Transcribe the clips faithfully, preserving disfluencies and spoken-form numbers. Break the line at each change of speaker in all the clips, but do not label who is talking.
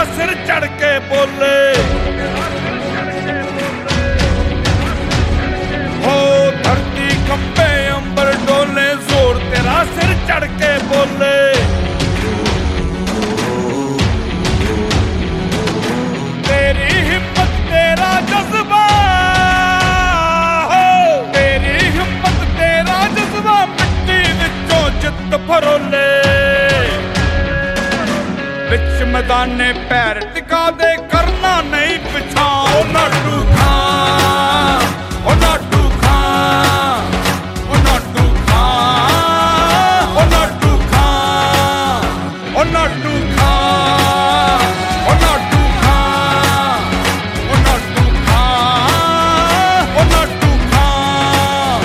सिर चढ़ के बोले हो धरती कंपे अंबर डोले जोर तेरा सिर चढ़ के बोले तेरी हिम्मत तेरा जज्बा हो तेरी हिम्मत तेरा जज्बा मिट्टी विचों जित फरोले बिच मैदाने पैर टिका दे करना नहीं पिछा ओ नाटू खां ओ नाटू खां ओ नाटू खां ओ नाटू खां ओ नाटू खां ओ नाटू खां ओ नाटू खां ओ नाटू खां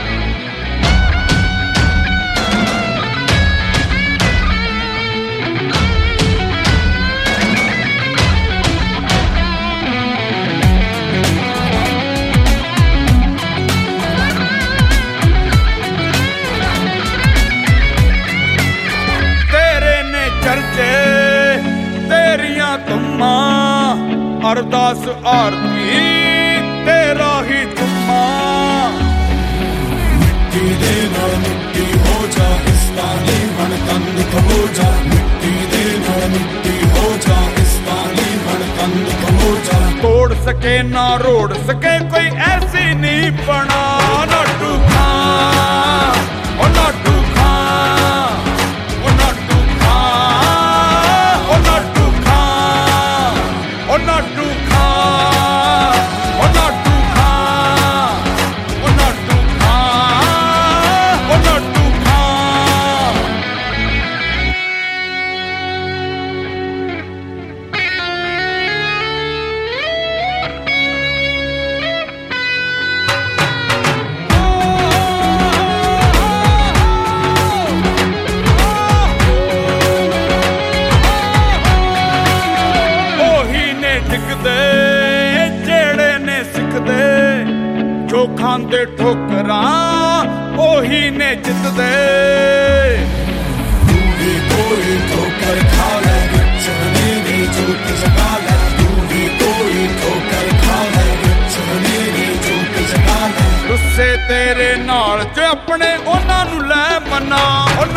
चर्चे तेरिया तुम्मा अरदास आरती तेरा ही तुम्मा
मिट्टी दे नाल मिट्टी हो जा इसका नीवण कंद हो जा मिट्टी दे नाल मिट्टी हो जा इसका नीवण कंद हो जा
तोड़ सके ना रोड़ सके कोई ऐसी नहीं बना नाटू खां ओ नाटू जेड़े ने सिखदे जो खांदे ठोकरां ओही ने जितदे
तू भी कोई ठोकर खा ले बिछड़ने दी जोत जगा ले तू भी कोई ठोकर खा ले बिछड़ने दी जोत जगा ले
रुस्से तेरे नाल जो अपने उन्हां नूं लै मना